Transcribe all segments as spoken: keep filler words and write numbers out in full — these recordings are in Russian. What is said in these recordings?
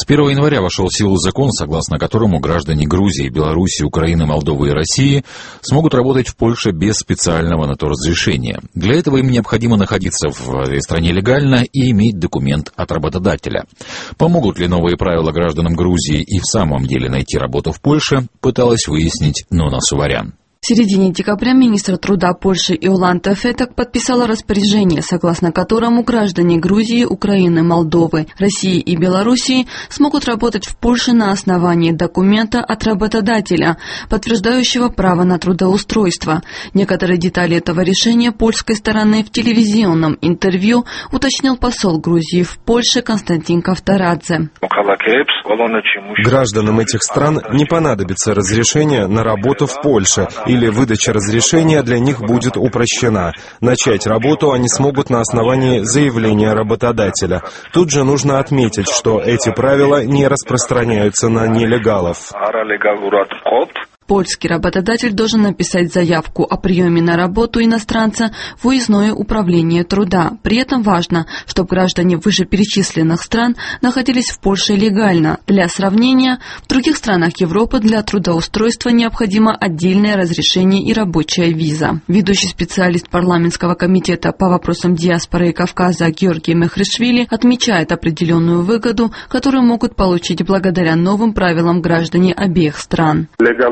С первого января вошел в силу закон, согласно которому граждане Грузии, Беларуси, Украины, Молдовы и России смогут работать в Польше без специального на то разрешения. Для этого им необходимо находиться в этой стране легально и иметь документ от работодателя. Помогут ли новые правила гражданам Грузии и в самом деле найти работу в Польше, пыталась выяснить Нона Суварян. В середине декабря министр труда Польши Иоланта Фетак подписала распоряжение, согласно которому граждане Грузии, Украины, Молдовы, России и Белоруссии смогут работать в Польше на основании документа от работодателя, подтверждающего право на трудоустройство. Некоторые детали этого решения польской стороны в телевизионном интервью уточнил посол Грузии в Польше Константин Ковторадзе. Гражданам этих стран не понадобится разрешение на работу в Польше, или выдача разрешения для них будет упрощена. Начать работу они смогут на основании заявления работодателя. Тут же нужно отметить, что эти правила не распространяются на нелегалов. Польский работодатель должен написать заявку о приеме на работу иностранца в уездное управление труда. При этом важно, чтобы граждане вышеперечисленных стран находились в Польше легально. Для сравнения, в других странах Европы для трудоустройства необходимо отдельное разрешение и рабочая виза. Ведущий специалист парламентского комитета по вопросам диаспоры и Кавказа Георгий Мехришвили отмечает определенную выгоду, которую могут получить благодаря новым правилам граждане обеих стран.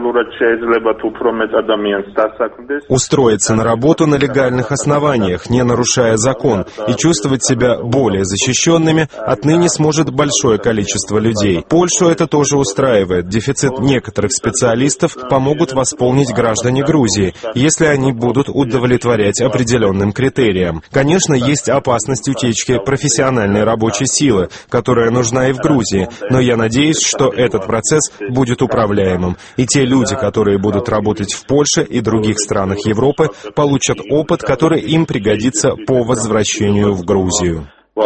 Устроиться на работу на легальных основаниях, не нарушая закон, и чувствовать себя более защищенными отныне сможет большое количество людей. Польшу это тоже устраивает. Дефицит некоторых специалистов помогут восполнить граждане Грузии, если они будут удовлетворять определенным критериям. Конечно, есть опасность утечки профессиональной рабочей силы, которая нужна и в Грузии, но я надеюсь, что этот процесс будет управляемым, и те люди, которые будут работать в Польше и других странах Европы, получат опыт, который им пригодится по возвращению в Грузию.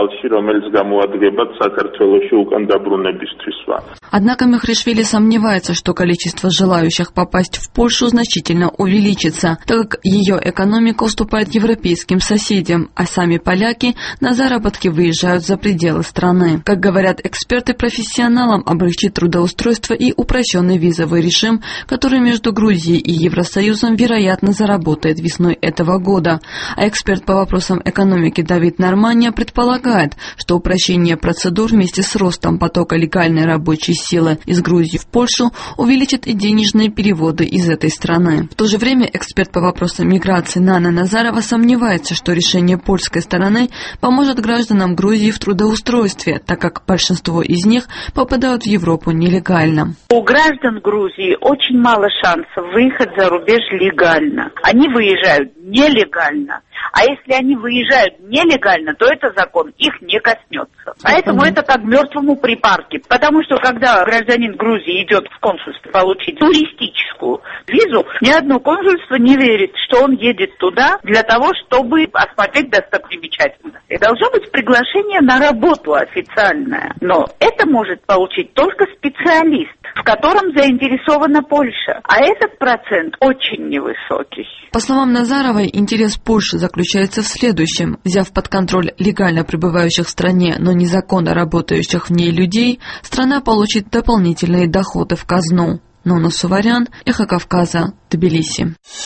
Однако Мехришвили сомневается, что количество желающих попасть в Польшу значительно увеличится, так как ее экономика уступает европейским соседям, а сами поляки на заработки выезжают за пределы страны. Как говорят эксперты, профессионалам облегчит трудоустройство и упрощенный визовый режим, который между Грузией и Евросоюзом, вероятно, заработает весной этого года. А эксперт по вопросам экономики Давид Нормания предполагает, что упрощение процедур вместе с ростом потока легальной рабочей силы из Грузии в Польшу увеличит и денежные переводы из этой страны. В то же время эксперт по вопросам миграции Нана Назарова сомневается, что решение польской стороны поможет гражданам Грузии в трудоустройстве, так как большинство из них попадают в Европу нелегально. У граждан Грузии очень мало шансов выехать за рубеж легально. Они выезжают нелегально. А если они выезжают нелегально, то этот закон их не коснется. Поэтому это как мертвому припарке. Потому что когда гражданин Грузии идет в консульство получить туристическую визу, ни одно консульство не верит, что он едет туда для того, чтобы осмотреть достопримечательности. Должно быть приглашение на работу официальное. Но это может получить только специалист, в котором заинтересована Польша. А этот процент очень невысокий. По словам Назаровой, интерес Польши заключается в следующем. Взяв под контроль легально пребывающих в стране, но незаконно работающих в ней людей, страна получит дополнительные доходы в казну. Нона Суварян, Эхо Кавказа, Тбилиси.